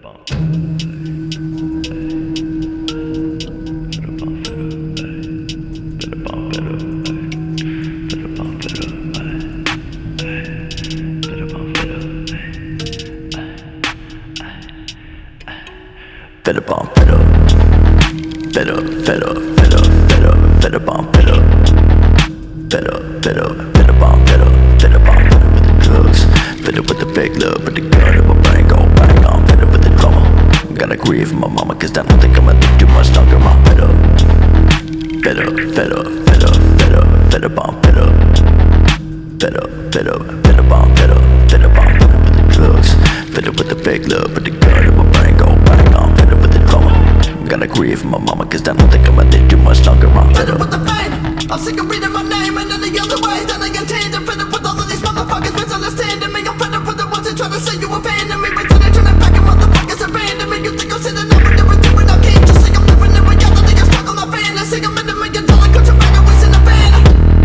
Fed up on fed up, fed up, fed up, fed up, fed up, fed up on fed up, fed up, fed up, fed up on fed up, fed up on fed up with the drugs, fed up with the fake love, with the gun in my brain go bang on, fed up with the drama. Gotta grieve for my mama, cause I don't think I'ma live too much longer. I'm fed up, fed up, fed up, fed up, fed up, fed up on fed up, fed up, fed up, fed up on fed up, fed up on fed up with the drugs, fed up with the fake love, with the gun in my brain go bang on, fed up with the drama. Gotta grieve for my mama, cause I don't think I'ma live too much longer. I'm fed up with the fame. I'm sick of reading my name and any other way that I contain. I'm fed up with all of these motherfuckers misunderstanding me. I'm fed up with the ones that try to say you abandoned me, but then they turn back and motherfuckers abandon me. You think I'm sitting over there with you and I can't just say I'm living in reality. I'm stuck on my fantasy. I'm in $1 million country back and wasting a fan.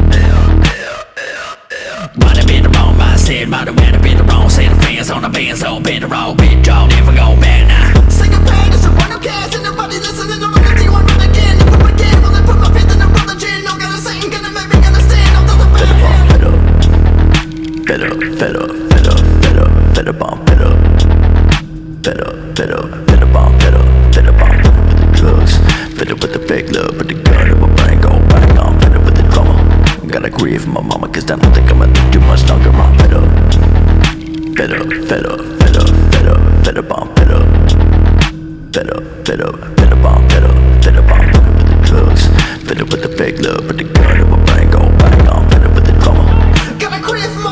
Might have been the wrong mindset, might have been the wrong set of fans on the bands, all been the wrong bit, y'all never go back now. Sing a band, it's a run of cash, and nobody listening to run you and run again. Never again, will I put my faith in the religion? No gotta sing, gonna make me understand. I'm not the band. Fed up, fed up, fed up, fed up, fed up on fed up, fed up, fed up, fed up on fed up, fed up on fed up with the drugs, fed up with the fake love, with the gun in my brain go bang on, fed up with the drama. Gotta grieve for my mama, cause I don't think I'ma live too much longer. I'm fed up, fed up, fed up, fed up, fed up, fed up on fed up, fed up, fed up, fed up on fed up, fed up on fed up with the drugs, fed up with the fake love, with the gun in my brain go bang on, fed up with the drama. Gotta grieve for